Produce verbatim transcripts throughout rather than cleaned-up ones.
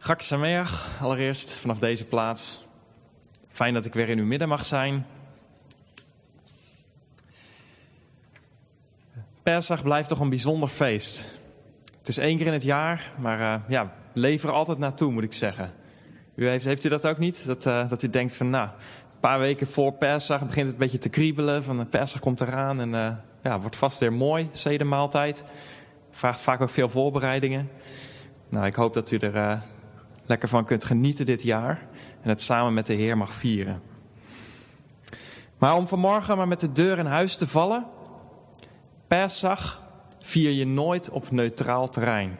Chag Sameach, allereerst vanaf deze plaats. Fijn dat ik weer in uw midden mag zijn. Pesach blijft toch een bijzonder feest. Het is één keer in het jaar, maar uh, ja, leef er altijd naartoe, moet ik zeggen. U heeft, heeft u dat ook niet? Dat, uh, dat u denkt van, nou, een paar weken voor Pesach begint het een beetje te kriebelen. Van Pesach komt eraan en uh, ja, wordt vast weer mooi, zedenmaaltijd. Vraagt vaak ook veel voorbereidingen. Nou, ik hoop dat u er uh, lekker van kunt genieten dit jaar. En het samen met de Heer mag vieren. Maar om vanmorgen maar met de deur in huis te vallen. Pesach vier je nooit op neutraal terrein.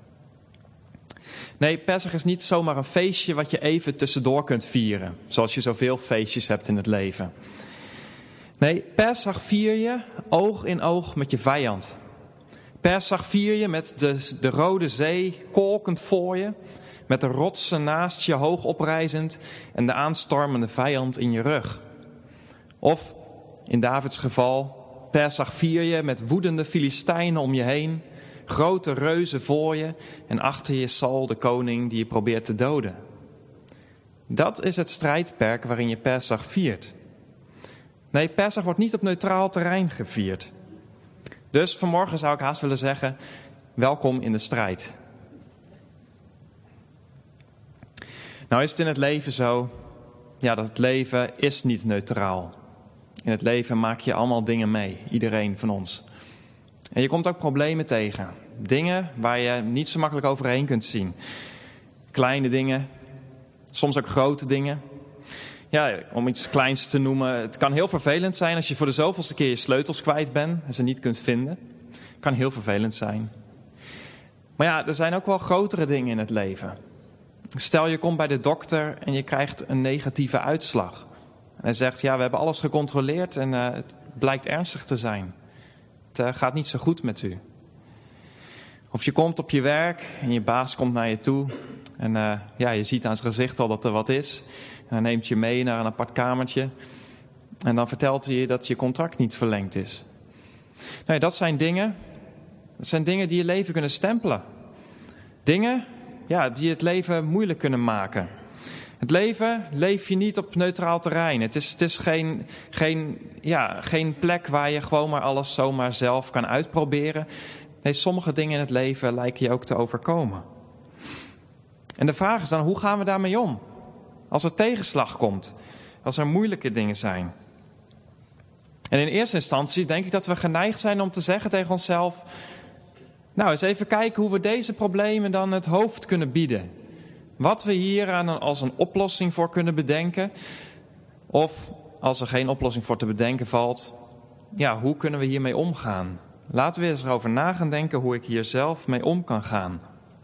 Nee, Pesach is niet zomaar een feestje wat je even tussendoor kunt vieren. Zoals je zoveel feestjes hebt in het leven. Nee, Pesach vier je oog in oog met je vijand. Pesach vier je met de, de Rode Zee kolkend voor je. Met de rotsen naast je hoog oprijzend en de aanstormende vijand in je rug. Of, in Davids geval, Pesach vier je met woedende Filistijnen om je heen. Grote reuzen voor je en achter je Saul de koning die je probeert te doden. Dat is het strijdperk waarin je Pesach viert. Nee, Pesach wordt niet op neutraal terrein gevierd. Dus vanmorgen zou ik haast willen zeggen, welkom in de strijd. Nou is het in het leven zo, ja, dat het leven is niet neutraal. In het leven maak je allemaal dingen mee, iedereen van ons. En je komt ook problemen tegen. Dingen waar je niet zo makkelijk overheen kunt zien. Kleine dingen, soms ook grote dingen. Ja, om iets kleins te noemen, het kan heel vervelend zijn als je voor de zoveelste keer je sleutels kwijt bent en ze niet kunt vinden. Het kan heel vervelend zijn. Maar ja, er zijn ook wel grotere dingen in het leven. Stel je komt bij de dokter en je krijgt een negatieve uitslag. En hij zegt, ja, we hebben alles gecontroleerd en uh, het blijkt ernstig te zijn. Het uh, gaat niet zo goed met u. Of je komt op je werk en je baas komt naar je toe. En uh, ja, je ziet aan zijn gezicht al dat er wat is. En hij neemt je mee naar een apart kamertje. En dan vertelt hij je dat je contract niet verlengd is. Nou, dat zijn dingen, dat zijn dingen die je leven kunnen stempelen. Dingen, ja, die het leven moeilijk kunnen maken. Het leven leef je niet op neutraal terrein. Het is, het is geen, geen, ja, geen plek waar je gewoon maar alles zomaar zelf kan uitproberen. Nee, sommige dingen in het leven lijken je ook te overkomen. En de vraag is dan, hoe gaan we daarmee om? Als er tegenslag komt, als er moeilijke dingen zijn. En in eerste instantie denk ik dat we geneigd zijn om te zeggen tegen onszelf, nou, eens even kijken hoe we deze problemen dan het hoofd kunnen bieden. Wat we hier aan een, als een oplossing voor kunnen bedenken. Of als er geen oplossing voor te bedenken valt, ja, hoe kunnen we hiermee omgaan? Laten we eens erover na gaan denken hoe ik hier zelf mee om kan gaan.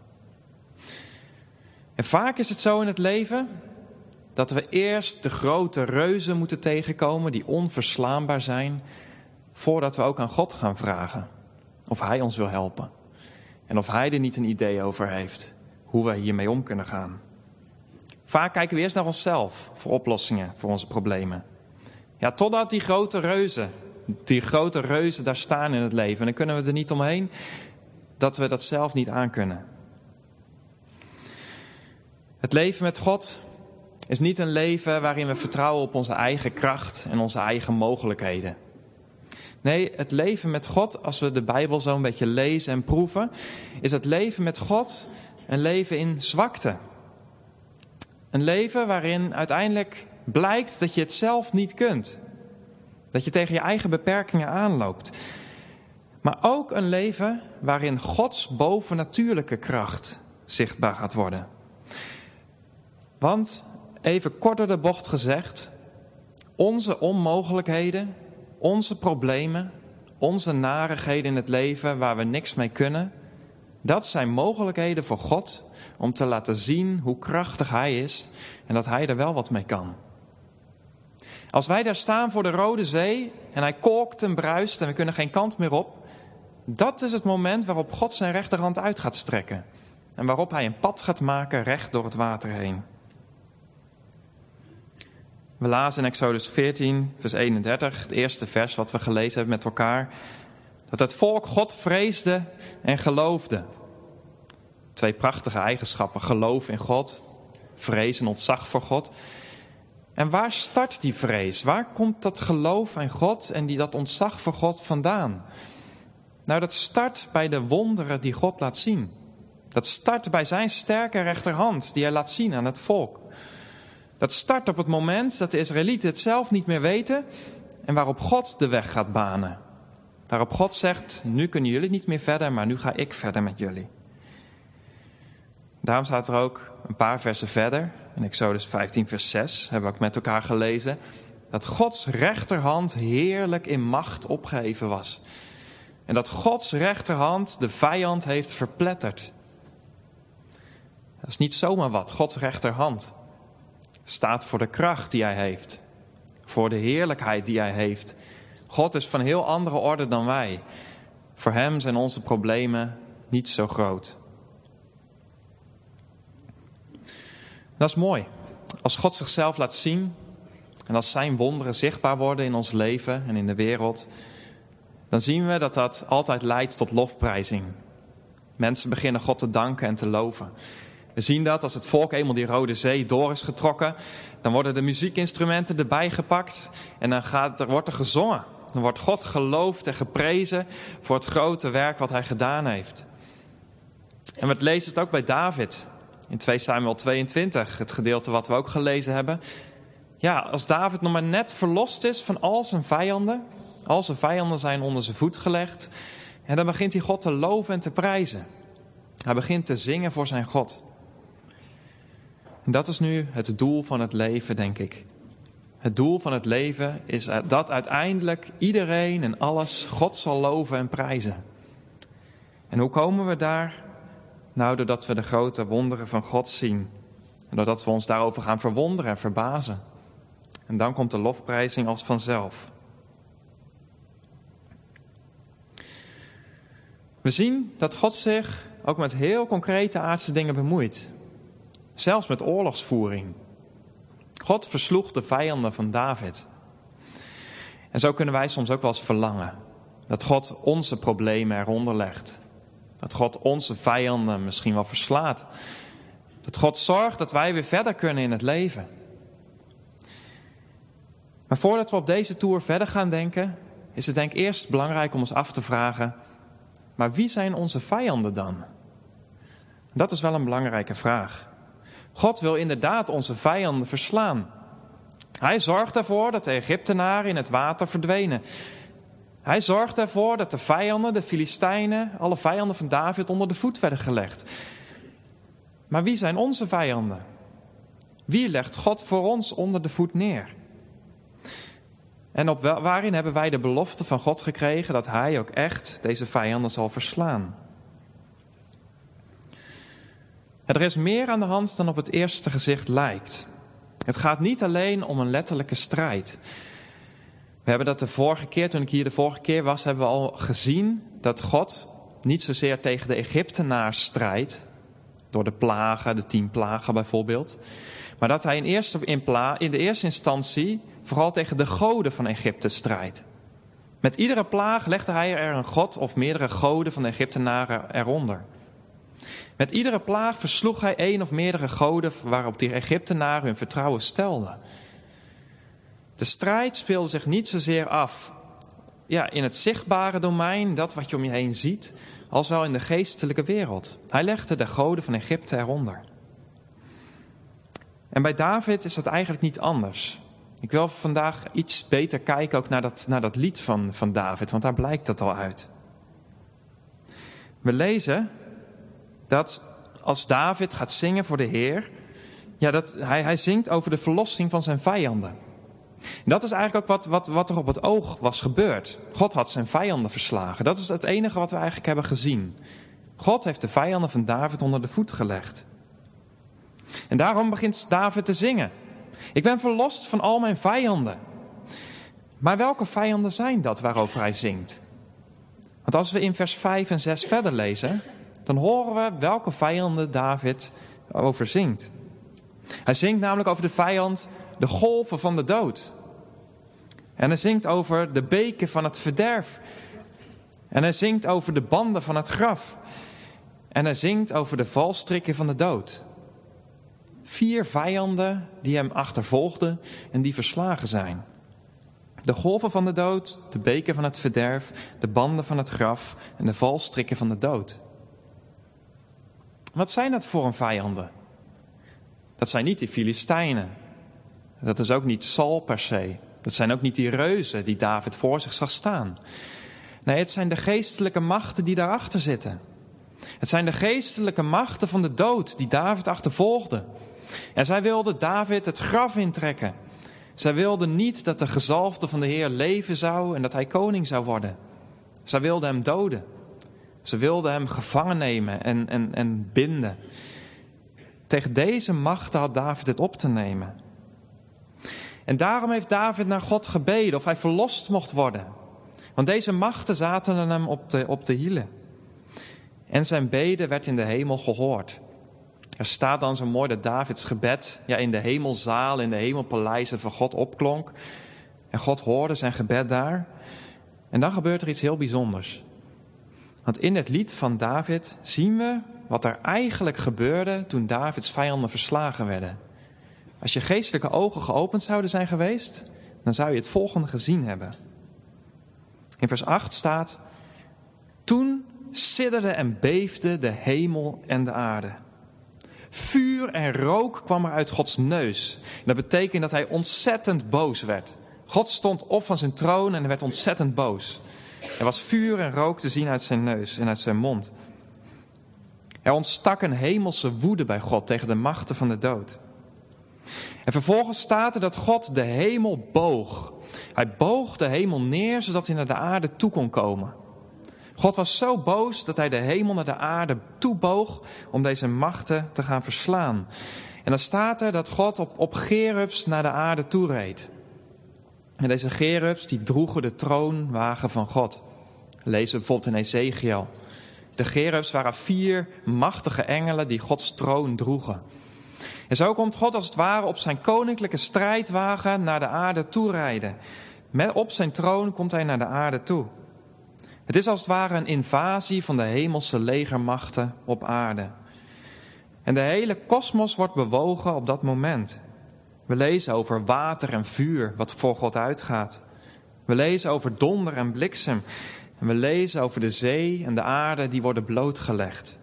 En vaak is het zo in het leven dat we eerst de grote reuzen moeten tegenkomen die onverslaanbaar zijn, voordat we ook aan God gaan vragen of Hij ons wil helpen. En of Hij er niet een idee over heeft hoe we hiermee om kunnen gaan. Vaak kijken we eerst naar onszelf voor oplossingen voor onze problemen. Ja, totdat die grote reuzen, die grote reuzen daar staan in het leven. En dan kunnen we er niet omheen dat we dat zelf niet aankunnen. Het leven met God is niet een leven waarin we vertrouwen op onze eigen kracht en onze eigen mogelijkheden. Nee, het leven met God, als we de Bijbel zo een beetje lezen en proeven, is het leven met God een leven in zwakte. Een leven waarin uiteindelijk blijkt dat je het zelf niet kunt. Dat je tegen je eigen beperkingen aanloopt. Maar ook een leven waarin Gods bovennatuurlijke kracht zichtbaar gaat worden. Want, even kort door de bocht gezegd, onze onmogelijkheden, onze problemen, onze narigheden in het leven waar we niks mee kunnen, dat zijn mogelijkheden voor God om te laten zien hoe krachtig Hij is en dat Hij er wel wat mee kan. Als wij daar staan voor de Rode Zee en hij kolkt en bruist en we kunnen geen kant meer op, dat is het moment waarop God zijn rechterhand uit gaat strekken en waarop Hij een pad gaat maken recht door het water heen. We lazen in Exodus veertien, vers eenendertig, het eerste vers wat we gelezen hebben met elkaar, dat het volk God vreesde en geloofde. Twee prachtige eigenschappen. Geloof in God, vrees en ontzag voor God. En waar start die vrees? Waar komt dat geloof in God en die, dat ontzag voor God vandaan? Nou, dat start bij de wonderen die God laat zien. Dat start bij zijn sterke rechterhand die hij laat zien aan het volk. Dat start op het moment dat de Israëlieten het zelf niet meer weten en waarop God de weg gaat banen. Waarop God zegt, nu kunnen jullie niet meer verder, maar nu ga ik verder met jullie. Daarom staat er ook een paar versen verder, in Exodus vijftien vers zes, hebben we ook met elkaar gelezen, dat Gods rechterhand heerlijk in macht opgeheven was. En dat Gods rechterhand de vijand heeft verpletterd. Dat is niet zomaar wat, Gods rechterhand staat voor de kracht die hij heeft. Voor de heerlijkheid die hij heeft. God is van heel andere orde dan wij. Voor hem zijn onze problemen niet zo groot. Dat is mooi. Als God zichzelf laat zien en als zijn wonderen zichtbaar worden in ons leven en in de wereld, dan zien we dat dat altijd leidt tot lofprijzing. Mensen beginnen God te danken en te loven. We zien dat als het volk eenmaal die Rode Zee door is getrokken, dan worden de muziekinstrumenten erbij gepakt en dan gaat, er wordt er gezongen. Dan wordt God geloofd en geprezen voor het grote werk wat hij gedaan heeft. En we lezen het ook bij David in twee Samuel tweeëntwintig, het gedeelte wat we ook gelezen hebben. Ja, als David nog maar net verlost is van al zijn vijanden, al zijn vijanden zijn onder zijn voet gelegd, en dan begint hij God te loven en te prijzen. Hij begint te zingen voor zijn God. En dat is nu het doel van het leven, denk ik. Het doel van het leven is dat uiteindelijk iedereen en alles God zal loven en prijzen. En hoe komen we daar? Nou, doordat we de grote wonderen van God zien. En doordat we ons daarover gaan verwonderen en verbazen. En dan komt de lofprijzing als vanzelf. We zien dat God zich ook met heel concrete aardse dingen bemoeit. Zelfs met oorlogsvoering. God versloeg de vijanden van David. En zo kunnen wij soms ook wel eens verlangen. Dat God onze problemen eronder legt. Dat God onze vijanden misschien wel verslaat. Dat God zorgt dat wij weer verder kunnen in het leven. Maar voordat we op deze toer verder gaan denken, is het denk ik eerst belangrijk om ons af te vragen, maar wie zijn onze vijanden dan? Dat is wel een belangrijke vraag. God wil inderdaad onze vijanden verslaan. Hij zorgt ervoor dat de Egyptenaren in het water verdwenen. Hij zorgt ervoor dat de vijanden, de Filistijnen, alle vijanden van David onder de voet werden gelegd. Maar wie zijn onze vijanden? Wie legt God voor ons onder de voet neer? En op wel, waarin hebben wij de belofte van God gekregen dat hij ook echt deze vijanden zal verslaan? Er is meer aan de hand dan op het eerste gezicht lijkt. Het gaat niet alleen om een letterlijke strijd. We hebben dat de vorige keer, toen ik hier de vorige keer was, hebben we al gezien dat God niet zozeer tegen de Egyptenaars strijdt, door de plagen, de tien plagen bijvoorbeeld, maar dat hij in, eerste, in, pla, in de eerste instantie vooral tegen de goden van Egypte strijdt. Met iedere plaag legde hij er een god of meerdere goden van de Egyptenaren eronder. Met iedere plaag versloeg hij één of meerdere goden waarop die Egyptenaren hun vertrouwen stelden. De strijd speelde zich niet zozeer af ja, in het zichtbare domein, dat wat je om je heen ziet, als wel in de geestelijke wereld. Hij legde de goden van Egypte eronder. En bij David is dat eigenlijk niet anders. Ik wil vandaag iets beter kijken ook naar dat, naar dat lied van, van David, want daar blijkt dat al uit. We lezen dat als David gaat zingen voor de Heer, ja, dat hij, hij zingt over de verlossing van zijn vijanden. En dat is eigenlijk ook wat, wat, wat er op het oog was gebeurd. God had zijn vijanden verslagen. Dat is het enige wat we eigenlijk hebben gezien. God heeft de vijanden van David onder de voet gelegd. En daarom begint David te zingen. Ik ben verlost van al mijn vijanden. Maar welke vijanden zijn dat waarover hij zingt? Want als we in vers vijf en zes verder lezen, dan horen we welke vijanden David over zingt. Hij zingt namelijk over de vijand, de golven van de dood. En hij zingt over de beken van het verderf. En hij zingt over de banden van het graf. En hij zingt over de valstrikken van de dood. Vier vijanden die hem achtervolgden en die verslagen zijn. De golven van de dood, de beken van het verderf, de banden van het graf en de valstrikken van de dood. Wat zijn dat voor een vijanden? Dat zijn niet die Filistijnen. Dat is ook niet Saul per se. Dat zijn ook niet die reuzen die David voor zich zag staan. Nee, het zijn de geestelijke machten die daarachter zitten. Het zijn de geestelijke machten van de dood die David achtervolgden. En zij wilden David het graf intrekken. Zij wilden niet dat de gezalfde van de Heer leven zou en dat hij koning zou worden. Zij wilden hem doden. Ze wilden hem gevangen nemen en, en, en binden. Tegen deze machten had David het op te nemen. En daarom heeft David naar God gebeden of hij verlost mocht worden. Want deze machten zaten hem op de, op de hielen. En zijn bede werd in de hemel gehoord. Er staat dan zo mooi dat Davids gebed ja, in de hemelzaal, in de hemelpaleizen van God opklonk. En God hoorde zijn gebed daar. En dan gebeurt er iets heel bijzonders. Want in het lied van David zien we wat er eigenlijk gebeurde toen Davids vijanden verslagen werden. Als je geestelijke ogen geopend zouden zijn geweest, dan zou je het volgende gezien hebben. In vers acht staat: toen sidderde en beefde de hemel en de aarde. Vuur en rook kwam er uit Gods neus. En dat betekent dat hij ontzettend boos werd. God stond op van zijn troon en hij werd ontzettend boos. Er was vuur en rook te zien uit zijn neus en uit zijn mond. Er ontstak een hemelse woede bij God tegen de machten van de dood. En vervolgens staat er dat God de hemel boog. Hij boog de hemel neer zodat hij naar de aarde toe kon komen. God was zo boos dat hij de hemel naar de aarde toeboog om deze machten te gaan verslaan. En dan staat er dat God op, op gerubs naar de aarde toe reed. En deze gerubs die droegen de troonwagen van God. Lezen we bijvoorbeeld in Ezekiel. De gerubs waren vier machtige engelen die Gods troon droegen. En zo komt God als het ware op zijn koninklijke strijdwagen naar de aarde toe rijden. Met op zijn troon komt hij naar de aarde toe. Het is als het ware een invasie van de hemelse legermachten op aarde. En de hele kosmos wordt bewogen op dat moment. We lezen over water en vuur wat voor God uitgaat. We lezen over donder en bliksem. En we lezen over de zee en de aarde die worden blootgelegd.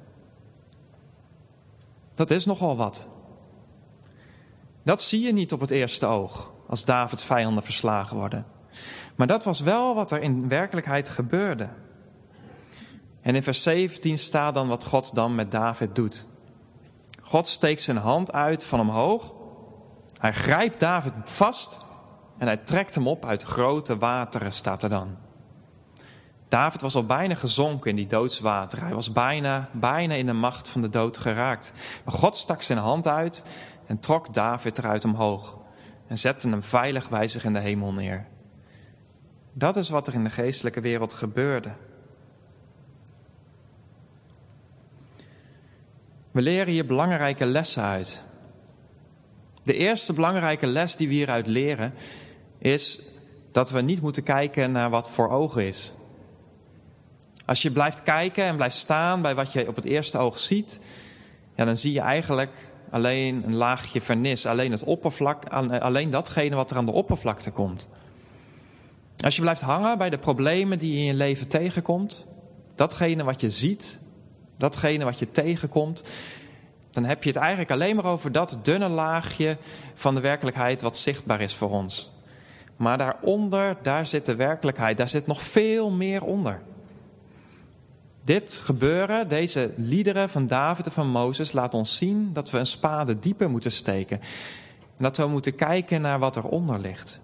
Dat is nogal wat. Dat zie je niet op het eerste oog als Davids vijanden verslagen worden. Maar dat was wel wat er in werkelijkheid gebeurde. En in vers zeventien staat dan wat God dan met David doet. God steekt zijn hand uit van omhoog. Hij grijpt David vast en hij trekt hem op uit grote wateren, staat er dan. David was al bijna gezonken in die doodswateren. Hij was bijna, bijna in de macht van de dood geraakt. Maar God stak zijn hand uit en trok David eruit omhoog. En zette hem veilig bij zich in de hemel neer. Dat is wat er in de geestelijke wereld gebeurde. We leren hier belangrijke lessen uit. De eerste belangrijke les die we hieruit leren is dat we niet moeten kijken naar wat voor ogen is. Als je blijft kijken en blijft staan bij wat je op het eerste oog ziet, ja, dan zie je eigenlijk alleen een laagje vernis, alleen het oppervlak, alleen datgene wat er aan de oppervlakte komt. Als je blijft hangen bij de problemen die je in je leven tegenkomt, datgene wat je ziet, datgene wat je tegenkomt, dan heb je het eigenlijk alleen maar over dat dunne laagje van de werkelijkheid wat zichtbaar is voor ons. Maar daaronder, daar zit de werkelijkheid, daar zit nog veel meer onder. Dit gebeuren, deze liederen van David en van Mozes, laat ons zien dat we een spade dieper moeten steken. En dat we moeten kijken naar wat eronder ligt.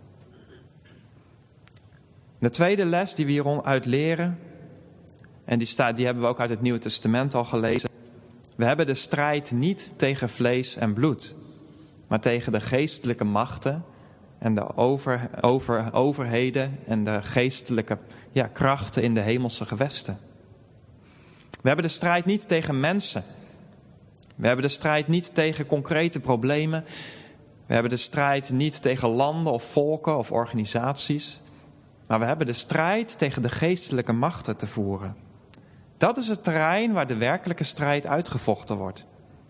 De tweede les die we hieruit leren, en die, staat, die hebben we ook uit het Nieuwe Testament al gelezen. We hebben de strijd niet tegen vlees en bloed, maar tegen de geestelijke machten en de over, over, overheden en de geestelijke ja, krachten in de hemelse gewesten. We hebben de strijd niet tegen mensen. We hebben de strijd niet tegen concrete problemen. We hebben de strijd niet tegen landen of volken of organisaties. Maar we hebben de strijd tegen de geestelijke machten te voeren. Dat is het terrein waar de werkelijke strijd uitgevochten wordt.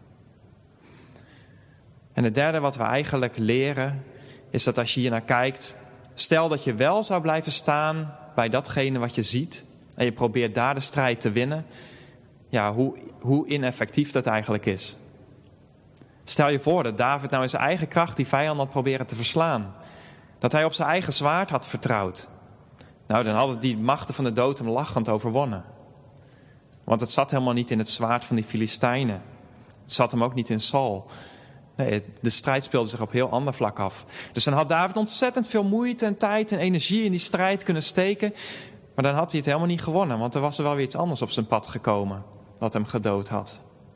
En het derde wat we eigenlijk leren, is dat als je hier naar kijkt, stel dat je wel zou blijven staan bij datgene wat je ziet en je probeert daar de strijd te winnen, ja, hoe, hoe ineffectief dat eigenlijk is. Stel je voor dat David nou in zijn eigen kracht die vijand had proberen te verslaan. Dat hij op zijn eigen zwaard had vertrouwd. Nou, dan hadden die machten van de dood hem lachend overwonnen. Want het zat helemaal niet in het zwaard van die Filistijnen. Het zat hem ook niet in Saul. Nee, de strijd speelde zich op heel ander vlak af. Dus dan had David ontzettend veel moeite en tijd en energie in die strijd kunnen steken. Maar dan had hij het helemaal niet gewonnen. Want er was er wel weer iets anders op zijn pad gekomen. Dat hem gedood had.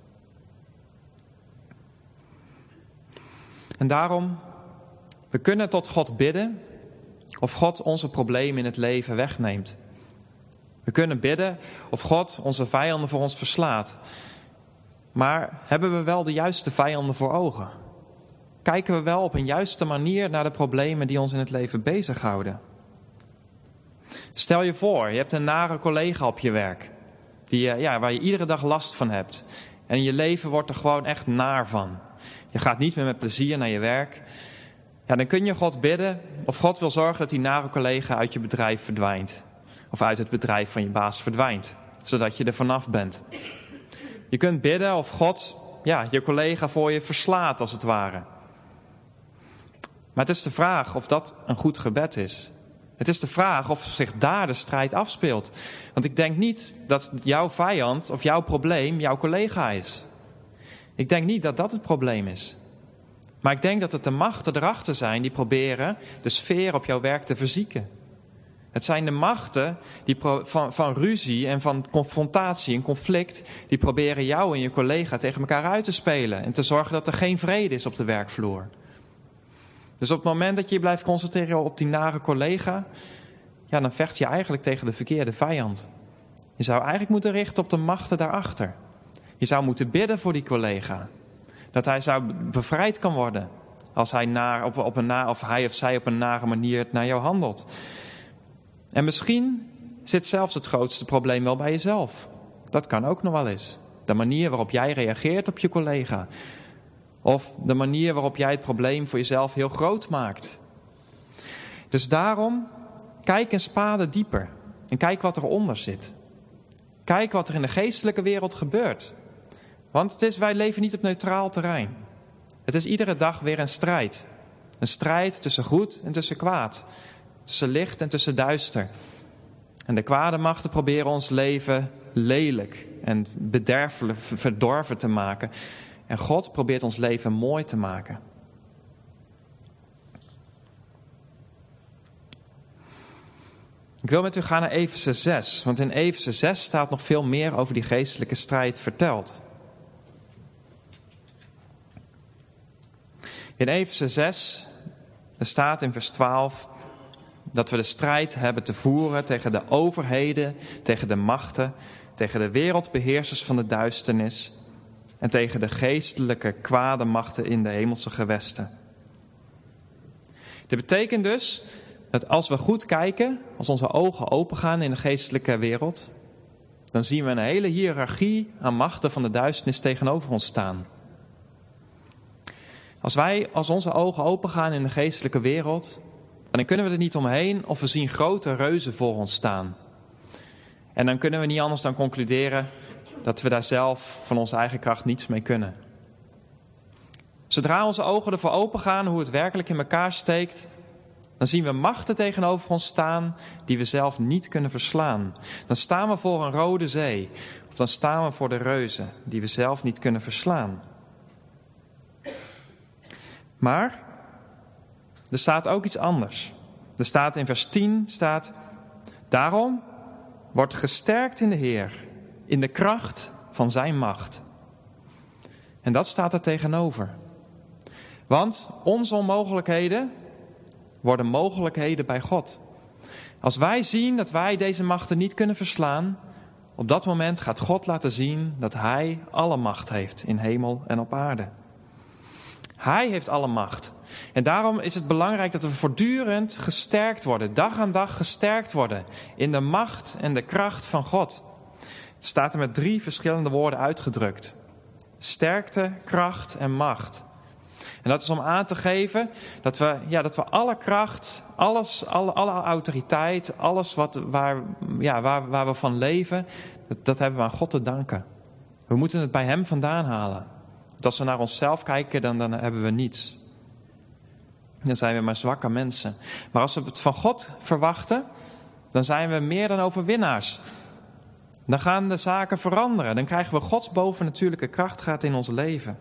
En daarom, we kunnen tot God bidden of God onze problemen in het leven wegneemt. We kunnen bidden of God onze vijanden voor ons verslaat. Maar hebben we wel de juiste vijanden voor ogen? Kijken we wel op een juiste manier naar de problemen die ons in het leven bezighouden? Stel je voor, je hebt een nare collega op je werk, die, ja, waar je iedere dag last van hebt. En je leven wordt er gewoon echt naar van. Je gaat niet meer met plezier naar je werk. Ja, dan kun je God bidden of God wil zorgen dat die nare collega uit je bedrijf verdwijnt. Of uit het bedrijf van je baas verdwijnt. Zodat je er vanaf bent. Je kunt bidden of God ja, je collega voor je verslaat als het ware. Maar het is de vraag of dat een goed gebed is. Het is de vraag of zich daar de strijd afspeelt. Want ik denk niet dat jouw vijand of jouw probleem jouw collega is. Ik denk niet dat dat het probleem is. Maar ik denk dat het de machten erachter zijn die proberen de sfeer op jouw werk te verzieken. Het zijn de machten die pro- van, van ruzie en van confrontatie en conflict, die proberen jou en je collega tegen elkaar uit te spelen en te zorgen dat er geen vrede is op de werkvloer. Dus op het moment dat je je blijft concentreren op die nare collega, ja, dan vecht je eigenlijk tegen de verkeerde vijand. Je zou eigenlijk moeten richten op de machten daarachter. Je zou moeten bidden voor die collega. Dat hij zou bevrijd kan worden als hij, naar, op, op een na, of hij of zij op een nare manier naar jou handelt. En misschien zit zelfs het grootste probleem wel bij jezelf. Dat kan ook nog wel eens. De manier waarop jij reageert op je collega. Of de manier waarop jij het probleem voor jezelf heel groot maakt. Dus daarom, kijk een spade dieper. En kijk wat eronder zit. Kijk wat er in de geestelijke wereld gebeurt. Want het is, wij leven niet op neutraal terrein. Het is iedere dag weer een strijd. Een strijd tussen goed en tussen kwaad. Tussen licht en tussen duister. En de kwade machten proberen ons leven lelijk en bederfelijk, verdorven te maken. En God probeert ons leven mooi te maken. Ik wil met u gaan naar Efeze zes. Want in Efeze zes staat nog veel meer over die geestelijke strijd verteld. In Efeze zes, er staat in vers twaalf... dat we de strijd hebben te voeren tegen de overheden, tegen de machten, tegen de wereldbeheersers van de duisternis en tegen de geestelijke kwade machten in de hemelse gewesten. Dit betekent dus dat als we goed kijken, als onze ogen opengaan in de geestelijke wereld, dan zien we een hele hiërarchie aan machten van de duisternis tegenover ons staan. Als wij, als onze ogen opengaan in de geestelijke wereld, dan kunnen we er niet omheen of we zien grote reuzen voor ons staan. En dan kunnen we niet anders dan concluderen dat we daar zelf van onze eigen kracht niets mee kunnen. Zodra onze ogen ervoor open gaan hoe het werkelijk in elkaar steekt, dan zien we machten tegenover ons staan die we zelf niet kunnen verslaan. Dan staan we voor een rode zee. Of dan staan we voor de reuzen die we zelf niet kunnen verslaan. Maar er staat ook iets anders. Er staat in vers tien, staat, daarom wordt gesterkt in de Heer, in de kracht van zijn macht. En dat staat er tegenover. Want onze onmogelijkheden worden mogelijkheden bij God. Als wij zien dat wij deze machten niet kunnen verslaan, op dat moment gaat God laten zien dat hij alle macht heeft in hemel en op aarde. Hij heeft alle macht. En daarom is het belangrijk dat we voortdurend gesterkt worden, dag aan dag gesterkt worden in de macht en de kracht van God. Het Het staat er met drie verschillende woorden uitgedrukt. Sterkte, kracht en macht. En dat is om aan te geven dat we, ja, dat we alle kracht, alles, alle, alle autoriteit, alles wat, waar, ja, waar, waar we van leven, dat, dat hebben we aan God te danken. We moeten het bij Hem vandaan halen. Want als we naar onszelf kijken, dan, dan hebben we niets. Dan zijn we maar zwakke mensen. Maar als we het van God verwachten, dan zijn we meer dan overwinnaars. Dan gaan de zaken veranderen. Dan krijgen we Gods bovennatuurlijke kracht gaat in ons leven.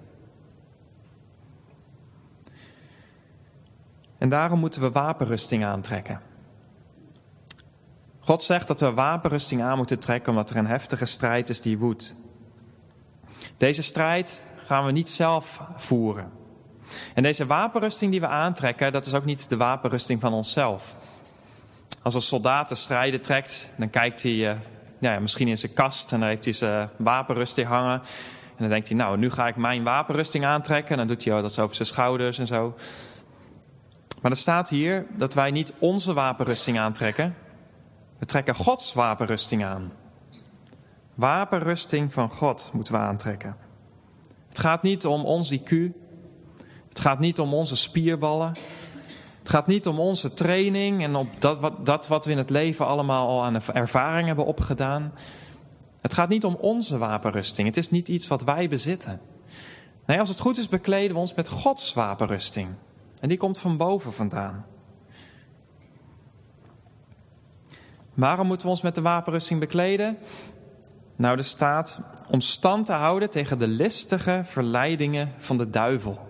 En daarom moeten we wapenrusting aantrekken. God zegt dat we wapenrusting aan moeten trekken omdat er een heftige strijd is die woedt. Deze strijd gaan we niet zelf voeren. En deze wapenrusting die we aantrekken, dat is ook niet de wapenrusting van onszelf. Als een soldaat de strijden trekt, dan kijkt hij uh, ja, misschien in zijn kast en dan heeft hij zijn wapenrusting hangen. En dan denkt hij, nou, nu ga ik mijn wapenrusting aantrekken. En dan doet hij dat zo over zijn schouders en zo. Maar er staat hier dat wij niet onze wapenrusting aantrekken. We trekken Gods wapenrusting aan. Wapenrusting van God moeten we aantrekken. Het gaat niet om ons I Q. Het gaat niet om onze spierballen. Het gaat niet om onze training en om dat wat, dat wat we in het leven allemaal al aan ervaring hebben opgedaan. Het gaat niet om onze wapenrusting. Het is niet iets wat wij bezitten. Nee, als het goed is bekleden we ons met Gods wapenrusting. En die komt van boven vandaan. Waarom moeten we ons met de wapenrusting bekleden? Nou, er staat om stand te houden tegen de listige verleidingen van de duivel.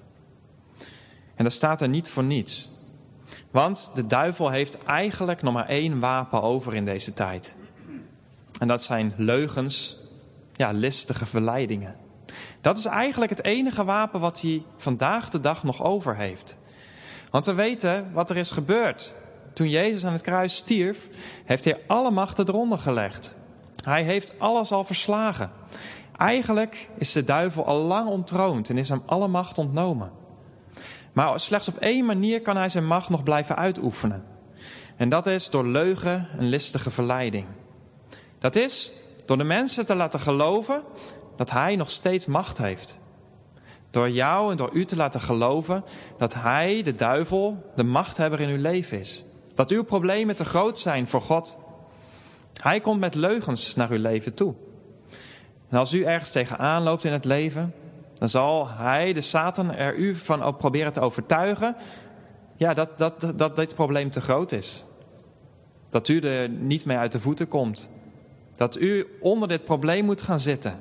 En dat staat er niet voor niets. Want de duivel heeft eigenlijk nog maar één wapen over in deze tijd. En dat zijn leugens, ja, listige verleidingen. Dat is eigenlijk het enige wapen wat hij vandaag de dag nog over heeft. Want we weten wat er is gebeurd. Toen Jezus aan het kruis stierf, heeft hij alle machten eronder gelegd. Hij heeft alles al verslagen. Eigenlijk is de duivel al lang ontroond en is hem alle macht ontnomen. Maar slechts op één manier kan hij zijn macht nog blijven uitoefenen. En dat is door leugen en listige verleiding. Dat is door de mensen te laten geloven dat hij nog steeds macht heeft. Door jou en door u te laten geloven dat hij, de duivel, de machthebber in uw leven is. Dat uw problemen te groot zijn voor God. Hij komt met leugens naar uw leven toe. En als u ergens tegenaan loopt in het leven, dan zal hij, de Satan, er u van ook proberen te overtuigen, ja, dat, dat, dat dit probleem te groot is. Dat u er niet mee uit de voeten komt. Dat u onder dit probleem moet gaan zitten.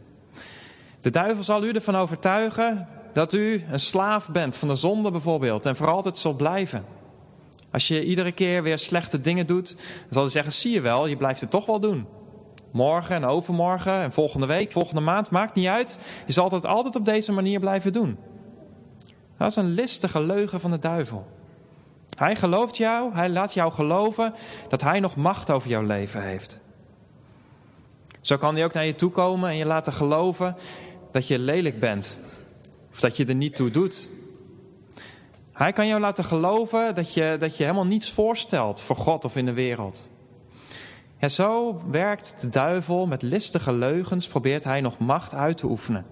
De duivel zal u ervan overtuigen dat u een slaaf bent van de zonde bijvoorbeeld en voor altijd zult blijven. Als je iedere keer weer slechte dingen doet, dan zal hij zeggen, zie je wel, je blijft het toch wel doen. Morgen en overmorgen en volgende week, volgende maand, maakt niet uit. Je zal het altijd op deze manier blijven doen. Dat is een listige leugen van de duivel. Hij gelooft jou, hij laat jou geloven dat hij nog macht over jouw leven heeft. Zo kan hij ook naar je toe komen en je laten geloven dat je lelijk bent. Of dat je er niet toe doet. Hij kan jou laten geloven dat je, dat je helemaal niets voorstelt voor God of in de wereld. En zo werkt de duivel met listige leugens, probeert hij nog macht uit te oefenen.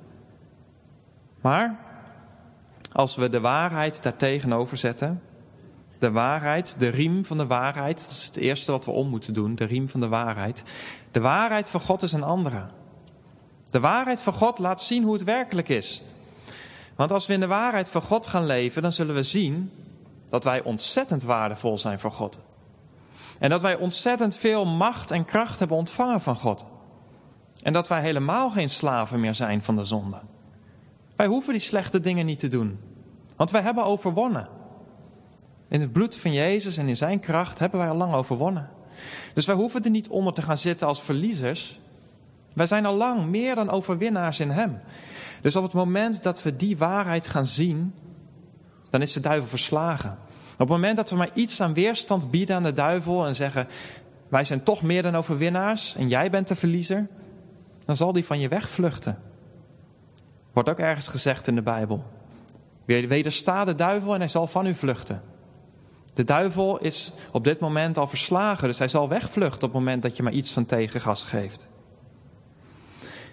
Maar als we de waarheid daartegenover zetten, de waarheid, de riem van de waarheid, dat is het eerste wat we om moeten doen, de riem van de waarheid. De waarheid van God is een andere. De waarheid van God laat zien hoe het werkelijk is. Want als we in de waarheid van God gaan leven, dan zullen we zien dat wij ontzettend waardevol zijn voor God. En dat wij ontzettend veel macht en kracht hebben ontvangen van God. En dat wij helemaal geen slaven meer zijn van de zonde. Wij hoeven die slechte dingen niet te doen. Want wij hebben overwonnen. In het bloed van Jezus en in zijn kracht hebben wij al lang overwonnen. Dus wij hoeven er niet onder te gaan zitten als verliezers. Wij zijn al lang meer dan overwinnaars in hem. Dus op het moment dat we die waarheid gaan zien, dan is de duivel verslagen. Op het moment dat we maar iets aan weerstand bieden aan de duivel en zeggen, wij zijn toch meer dan overwinnaars en jij bent de verliezer, dan zal die van je wegvluchten. Wordt ook ergens gezegd in de Bijbel. Wedersta de duivel en hij zal van u vluchten. De duivel is op dit moment al verslagen, dus hij zal wegvluchten op het moment dat je maar iets van tegengas geeft.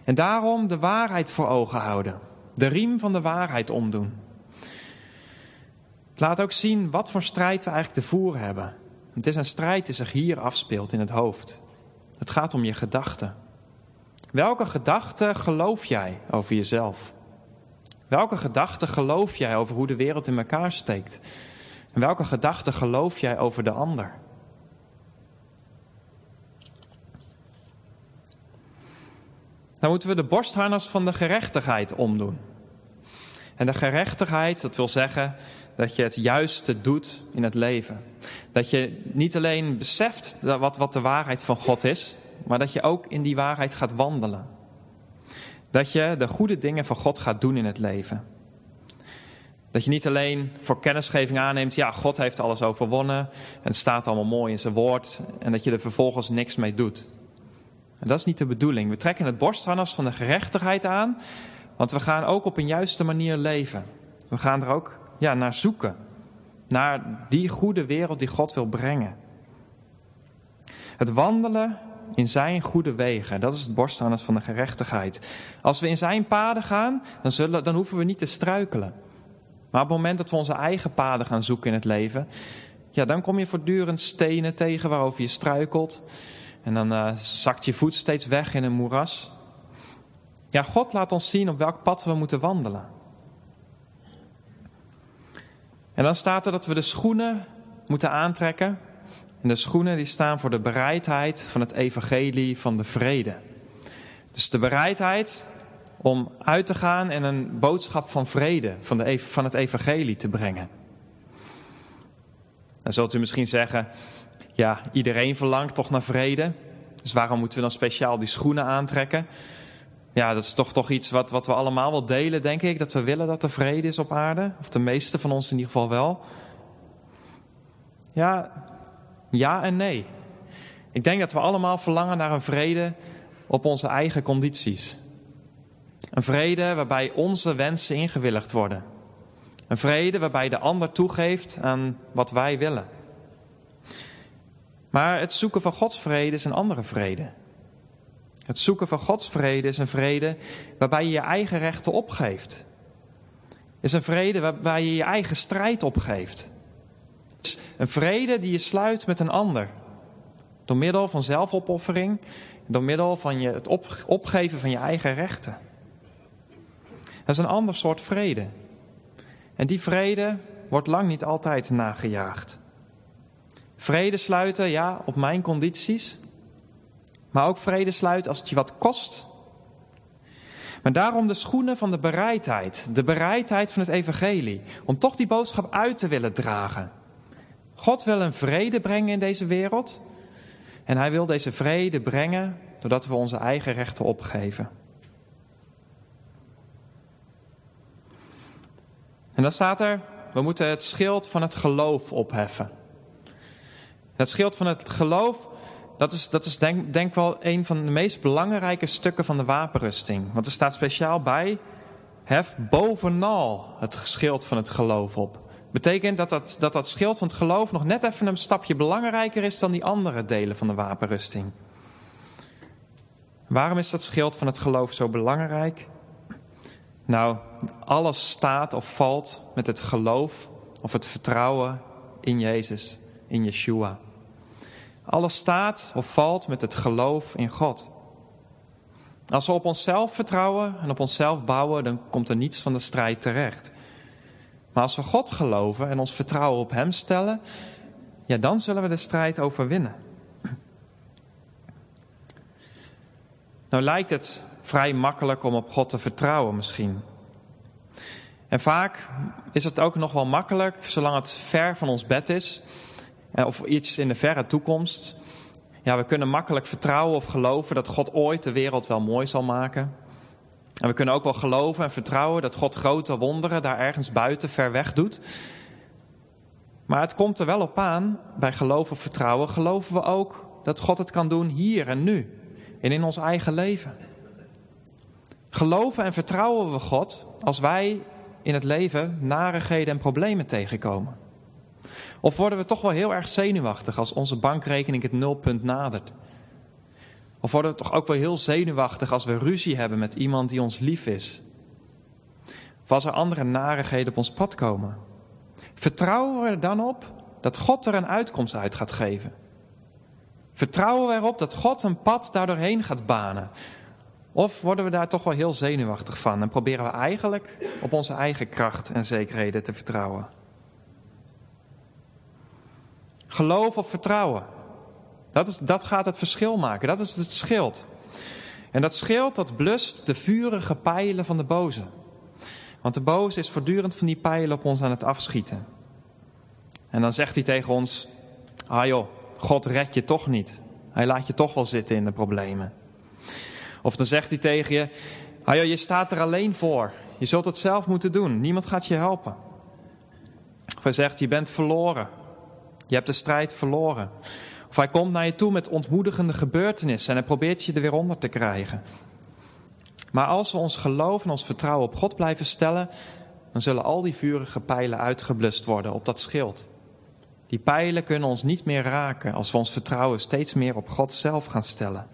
En daarom de waarheid voor ogen houden. De riem van de waarheid omdoen. Het laat ook zien wat voor strijd we eigenlijk te voeren hebben. Het is een strijd die zich hier afspeelt in het hoofd. Het gaat om je gedachten. Welke gedachten geloof jij over jezelf? Welke gedachten geloof jij over hoe de wereld in elkaar steekt? En welke gedachten geloof jij over de ander? Dan moeten we de borstharnas van de gerechtigheid omdoen. En de gerechtigheid, dat wil zeggen dat je het juiste doet in het leven. Dat je niet alleen beseft wat, wat de waarheid van God is, maar dat je ook in die waarheid gaat wandelen. Dat je de goede dingen van God gaat doen in het leven. Dat je niet alleen voor kennisgeving aanneemt, ja, God heeft alles overwonnen en het staat allemaal mooi in zijn woord en dat je er vervolgens niks mee doet. En dat is niet de bedoeling. We trekken het borstharnas van de gerechtigheid aan, want we gaan ook op een juiste manier leven. We gaan er ook ja, naar zoeken. Naar die goede wereld die God wil brengen. Het wandelen in zijn goede wegen, dat is het borstharnas van de gerechtigheid. Als we in zijn paden gaan, dan, zullen, dan hoeven we niet te struikelen. Maar op het moment dat we onze eigen paden gaan zoeken in het leven, ja, dan kom je voortdurend stenen tegen waarover je struikelt. En dan uh, zakt je voet steeds weg in een moeras. Ja, God laat ons zien op welk pad we moeten wandelen. En dan staat er dat we de schoenen moeten aantrekken. En de schoenen die staan voor de bereidheid van het evangelie van de vrede. Dus de bereidheid om uit te gaan en een boodschap van vrede, van, de, van het evangelie te brengen. Dan zult u misschien zeggen, ja, iedereen verlangt toch naar vrede. Dus waarom moeten we dan speciaal die schoenen aantrekken? Ja, dat is toch, toch iets wat, wat we allemaal wel delen, denk ik. Dat we willen dat er vrede is op aarde. Of de meeste van ons in ieder geval wel. Ja, ja en nee. Ik denk dat we allemaal verlangen naar een vrede op onze eigen condities. Een vrede waarbij onze wensen ingewilligd worden. Een vrede waarbij de ander toegeeft aan wat wij willen. Maar het zoeken van Gods vrede is een andere vrede. Het zoeken van Gods vrede is een vrede waarbij je je eigen rechten opgeeft. Is een vrede waarbij je je eigen strijd opgeeft. Het is een vrede die je sluit met een ander. Door middel van zelfopoffering, door middel van je, het op, opgeven van je eigen rechten. Dat is een ander soort vrede. En die vrede wordt lang niet altijd nagejaagd. Vrede sluiten, ja, op mijn condities. Maar ook vrede sluiten als het je wat kost. Maar daarom de schoenen van de bereidheid. De bereidheid van het evangelie. Om toch die boodschap uit te willen dragen. God wil een vrede brengen in deze wereld. En hij wil deze vrede brengen doordat we onze eigen rechten opgeven. En dan staat er, we moeten het schild van het geloof opheffen. Het schild van het geloof, dat is, dat is denk, denk wel een van de meest belangrijke stukken van de wapenrusting. Want er staat speciaal bij, hef bovenal het schild van het geloof op. Betekent dat dat, dat dat schild van het geloof nog net even een stapje belangrijker is dan die andere delen van de wapenrusting. Waarom is dat schild van het geloof zo belangrijk? Nou, alles staat of valt met het geloof of het vertrouwen in Jezus, in Yeshua. Alles staat of valt met het geloof in God. Als we op onszelf vertrouwen en op onszelf bouwen, dan komt er niets van de strijd terecht. Maar als we God geloven en ons vertrouwen op Hem stellen, ja, dan zullen we de strijd overwinnen. Nou lijkt het vrij makkelijk om op God te vertrouwen misschien. En vaak is het ook nog wel makkelijk, zolang het ver van ons bed is, of iets in de verre toekomst. Ja, we kunnen makkelijk vertrouwen of geloven dat God ooit de wereld wel mooi zal maken. En we kunnen ook wel geloven en vertrouwen dat God grote wonderen daar ergens buiten ver weg doet. Maar het komt er wel op aan, bij geloof of vertrouwen, geloven we ook dat God het kan doen hier en nu. En in ons eigen leven. Geloven en vertrouwen we God als wij in het leven narigheden en problemen tegenkomen? Of worden we toch wel heel erg zenuwachtig als onze bankrekening het nulpunt nadert? Of worden we toch ook wel heel zenuwachtig als we ruzie hebben met iemand die ons lief is? Of als er andere narigheden op ons pad komen? Vertrouwen we er dan op dat God er een uitkomst uit gaat geven? Vertrouwen we erop dat God een pad daardoorheen gaat banen? Of worden we daar toch wel heel zenuwachtig van en proberen we eigenlijk op onze eigen kracht en zekerheden te vertrouwen? Geloof of vertrouwen? Dat, is, dat gaat het verschil maken. Dat is het schild. En dat schild dat blust de vurige pijlen van de boze. Want de boze is voortdurend van die pijlen op ons aan het afschieten. En dan zegt hij tegen ons: ah joh, God redt je toch niet. Hij laat je toch wel zitten in de problemen. Of dan zegt hij tegen je: ah joh, je staat er alleen voor. Je zult het zelf moeten doen. Niemand gaat je helpen. Of hij zegt: je bent verloren. Je hebt de strijd verloren. Of hij komt naar je toe met ontmoedigende gebeurtenissen en hij probeert je er weer onder te krijgen. Maar als we ons geloof en ons vertrouwen op God blijven stellen, dan zullen al die vurige pijlen uitgeblust worden op dat schild. Die pijlen kunnen ons niet meer raken als we ons vertrouwen steeds meer op God zelf gaan stellen.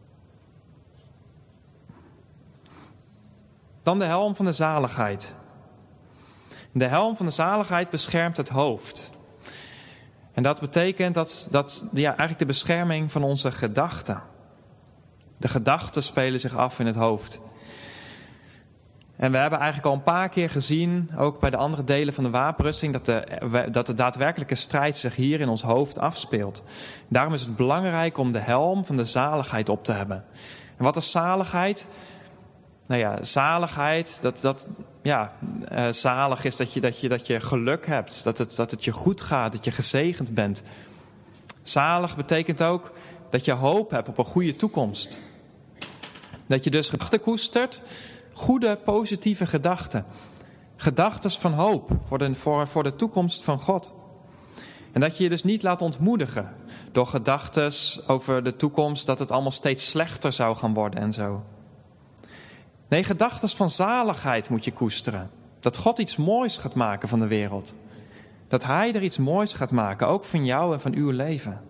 Dan de helm van de zaligheid. De helm van de zaligheid beschermt het hoofd. En dat betekent dat, dat ja, eigenlijk de bescherming van onze gedachten. De gedachten spelen zich af in het hoofd. En we hebben eigenlijk al een paar keer gezien, ook bij de andere delen van de wapenrusting, dat de, dat de daadwerkelijke strijd zich hier in ons hoofd afspeelt. Daarom is het belangrijk om de helm van de zaligheid op te hebben. En wat is zaligheid? Nou ja, zaligheid, dat, dat ja, uh, zalig is dat je, dat, je, dat je geluk hebt, dat het, dat het je goed gaat, dat je gezegend bent. Zalig betekent ook dat je hoop hebt op een goede toekomst. Dat je dus gedachten koestert, goede, positieve gedachten. Gedachten van hoop voor de, voor, voor de toekomst van God. En dat je je dus niet laat ontmoedigen door gedachten over de toekomst, dat het allemaal steeds slechter zou gaan worden en zo. Nee, gedachten van zaligheid moet je koesteren. Dat God iets moois gaat maken van de wereld. Dat Hij er iets moois gaat maken, ook van jou en van uw leven.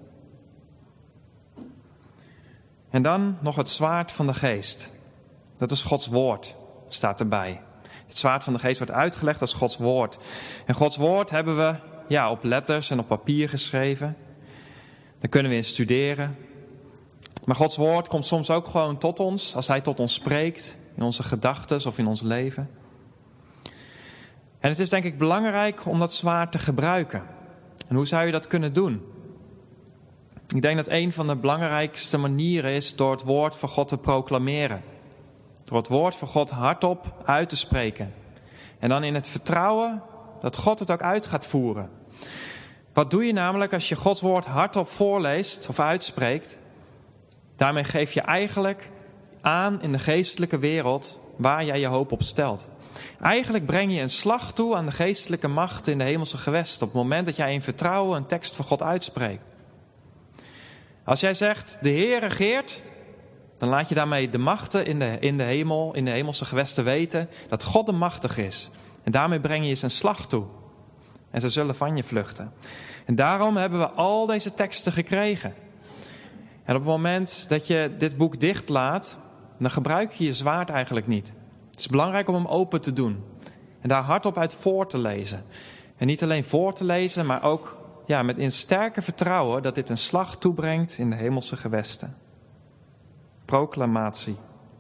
En dan nog het zwaard van de geest. Dat is Gods woord, staat erbij. Het zwaard van de geest wordt uitgelegd als Gods woord. En Gods woord hebben we ja, op letters en op papier geschreven. Daar kunnen we in studeren. Maar Gods woord komt soms ook gewoon tot ons, als Hij tot ons spreekt, in onze gedachten of in ons leven. En het is denk ik belangrijk om dat zwaard te gebruiken. En hoe zou je dat kunnen doen? Ik denk dat een van de belangrijkste manieren is door het woord van God te proclameren. Door het woord van God hardop uit te spreken. En dan in het vertrouwen dat God het ook uit gaat voeren. Wat doe je namelijk als je Gods woord hardop voorleest of uitspreekt? Daarmee geef je eigenlijk aan in de geestelijke wereld waar jij je hoop op stelt. Eigenlijk breng je een slag toe aan de geestelijke macht in de hemelse gewesten op het moment dat jij in vertrouwen een tekst van God uitspreekt. Als jij zegt, de Heer regeert, dan laat je daarmee de machten in de, in de hemel, in de hemelse gewesten weten dat God de machtig is. En daarmee breng je ze een slag toe. En ze zullen van je vluchten. En daarom hebben we al deze teksten gekregen. En op het moment dat je dit boek dichtlaat, dan gebruik je je zwaard eigenlijk niet. Het is belangrijk om hem open te doen. En daar hardop uit voor te lezen. En niet alleen voor te lezen, maar ook ja, met in sterke vertrouwen dat dit een slag toebrengt in de hemelse gewesten. Proclamatie.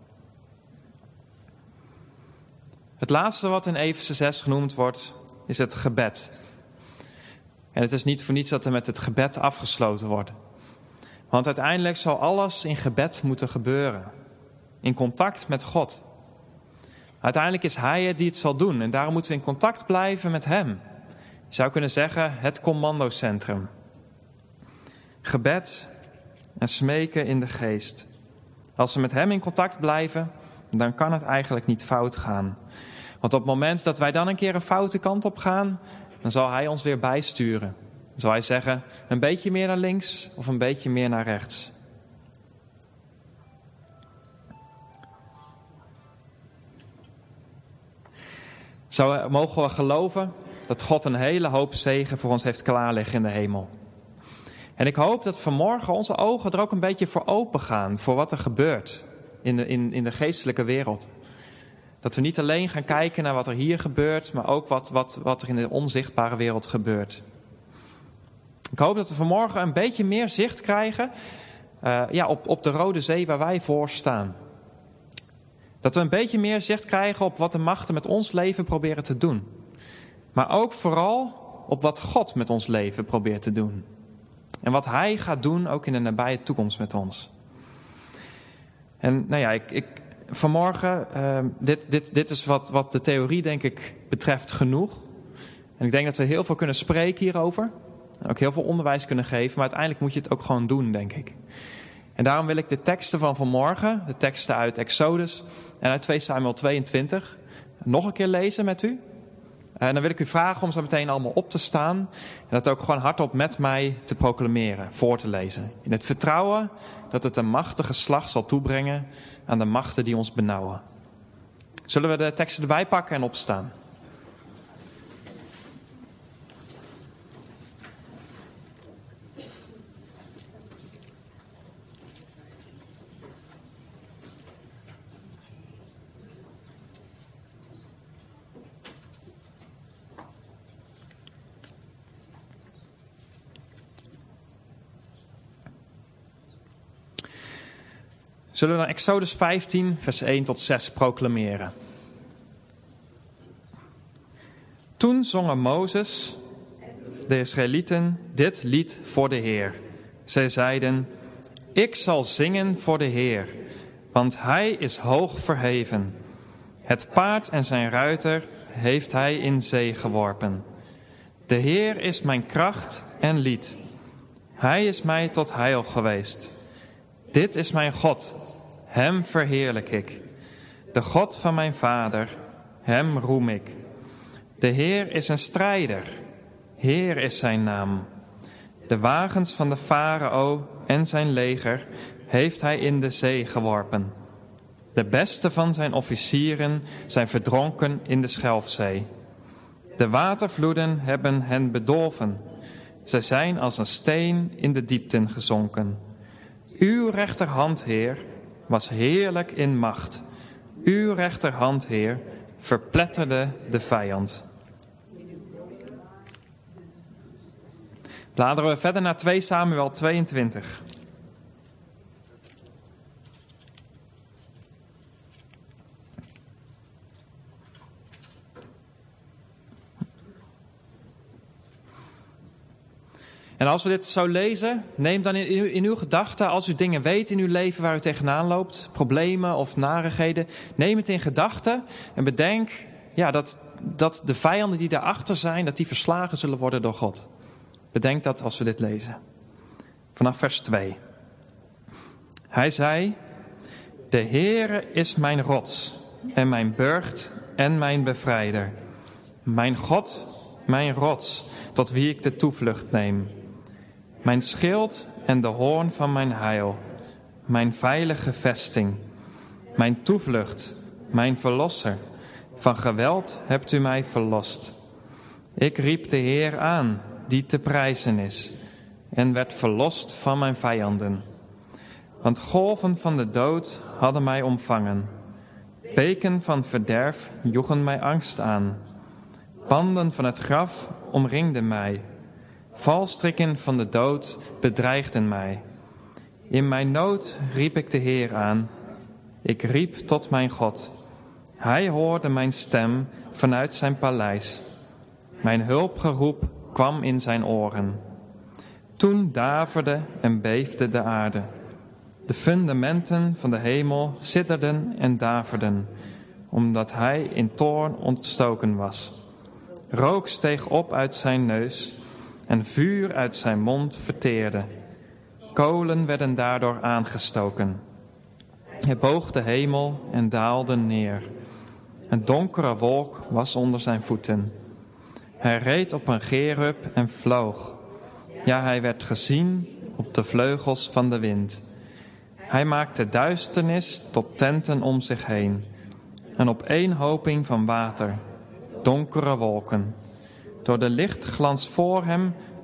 Het laatste wat in Efeze zes genoemd wordt, is het gebed. En het is niet voor niets dat er met het gebed afgesloten wordt. Want uiteindelijk zal alles in gebed moeten gebeuren. In contact met God. Uiteindelijk is Hij het die het zal doen. En daarom moeten we in contact blijven met Hem. Je zou kunnen zeggen het commandocentrum. Gebed en smeken in de geest. Als we met Hem in contact blijven, dan kan het eigenlijk niet fout gaan. Want op het moment dat wij dan een keer een foute kant op gaan, dan zal Hij ons weer bijsturen. Dan zal Hij zeggen, een beetje meer naar links of een beetje meer naar rechts. Zo mogen we geloven dat God een hele hoop zegen voor ons heeft klaarliggen in de hemel. En ik hoop dat vanmorgen onze ogen er ook een beetje voor open gaan, voor wat er gebeurt in de, in, in de geestelijke wereld. Dat we niet alleen gaan kijken naar wat er hier gebeurt, maar ook wat, wat, wat er in de onzichtbare wereld gebeurt. Ik hoop dat we vanmorgen een beetje meer zicht krijgen uh, ja, op, op de Rode Zee waar wij voor staan. Dat we een beetje meer zicht krijgen op wat de machten met ons leven proberen te doen. Maar ook vooral op wat God met ons leven probeert te doen. En wat Hij gaat doen ook in de nabije toekomst met ons. En nou ja, ik, ik, vanmorgen, uh, dit, dit, dit is wat, wat de theorie denk ik betreft genoeg. En ik denk dat we heel veel kunnen spreken hierover. En ook heel veel onderwijs kunnen geven. Maar uiteindelijk moet je het ook gewoon doen, denk ik. En daarom wil ik de teksten van vanmorgen, de teksten uit Exodus en uit twee Samuel tweeëntwintig, nog een keer lezen met u. En dan wil ik u vragen om zo meteen allemaal op te staan. En dat ook gewoon hardop met mij te proclameren, voor te lezen. In het vertrouwen dat het een machtige slag zal toebrengen aan de machten die ons benauwen. Zullen we de teksten erbij pakken en opstaan? Zullen we dan Exodus vijftien, vers één tot zes proclameren. Toen zongen Mozes, de Israëlieten, dit lied voor de Heer. Zij zeiden, ik zal zingen voor de Heer, want Hij is hoog verheven. Het paard en zijn ruiter heeft Hij in zee geworpen. De Heer is mijn kracht en lied. Hij is mij tot heil geweest. Dit is mijn God, Hem verheerlijk ik. De God van mijn vader, Hem roem ik. De Heer is een strijder, Heer is zijn naam. De wagens van de farao en zijn leger heeft Hij in de zee geworpen. De beste van zijn officieren zijn verdronken in de Schelfzee. De watervloeden hebben hen bedolven. Zij zijn als een steen in de diepten gezonken. Uw rechterhand, Heer, was heerlijk in macht. Uw rechterhand, Heer, verpletterde de vijand. Bladeren we verder naar twee Samuel tweeëntwintig. En als we dit zo lezen, neem dan in uw, in uw gedachten, als u dingen weet in uw leven waar u tegenaan loopt, problemen of narigheden, neem het in gedachten en bedenk ja, dat, dat de vijanden die daarachter zijn, dat die verslagen zullen worden door God. Bedenk dat als we dit lezen. Vanaf vers twee. Hij zei, de Heere is mijn rots en mijn burcht en mijn bevrijder. Mijn God, mijn rots, tot wie ik de toevlucht neem. Mijn schild en de hoorn van mijn heil. Mijn veilige vesting. Mijn toevlucht, mijn verlosser. Van geweld hebt u mij verlost. Ik riep de Heer aan, die te prijzen is, en werd verlost van mijn vijanden. Want golven van de dood hadden mij omvangen. Beken van verderf joegen mij angst aan. Banden van het graf omringden mij. Valstrikken van de dood bedreigden mij. In mijn nood riep ik de Heer aan. Ik riep tot mijn God. Hij hoorde mijn stem vanuit zijn paleis. Mijn hulpgeroep kwam in zijn oren. Toen daverde en beefde de aarde. De fundamenten van de hemel sidderden en daverden, omdat hij in toorn ontstoken was. Rook steeg op uit zijn neus en vuur uit zijn mond verteerde. Kolen werden daardoor aangestoken. Hij boog de hemel en daalde neer. Een donkere wolk was onder zijn voeten. Hij reed op een gerub en vloog. Ja, hij werd gezien op de vleugels van de wind. Hij maakte duisternis tot tenten om zich heen. En opeenhoping van water, donkere wolken. Door de lichtglans voor hem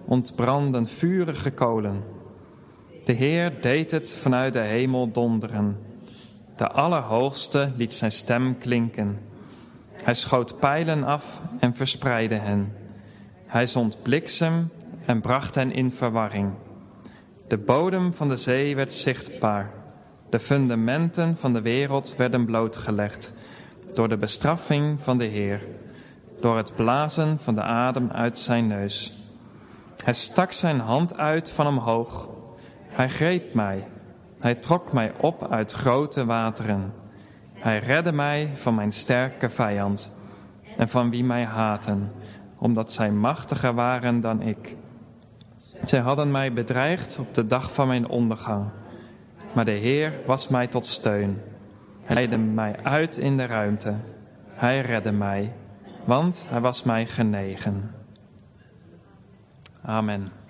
ontbrandden vurige kolen. De Heer deed het vanuit de hemel donderen. De Allerhoogste liet zijn stem klinken. Hij schoot pijlen af en verspreidde hen. Hij zond bliksem en bracht hen in verwarring. De bodem van de zee werd zichtbaar. De fundamenten van de wereld werden blootgelegd door de bestraffing van de Heer, door het blazen van de adem uit zijn neus. Hij stak zijn hand uit van omhoog. Hij greep mij. Hij trok mij op uit grote wateren. Hij redde mij van mijn sterke vijand en van wie mij haten, omdat zij machtiger waren dan ik. Zij hadden mij bedreigd op de dag van mijn ondergang. Maar de Heer was mij tot steun. Hij leidde mij uit in de ruimte. Hij redde mij, want hij was mij genegen. Amen.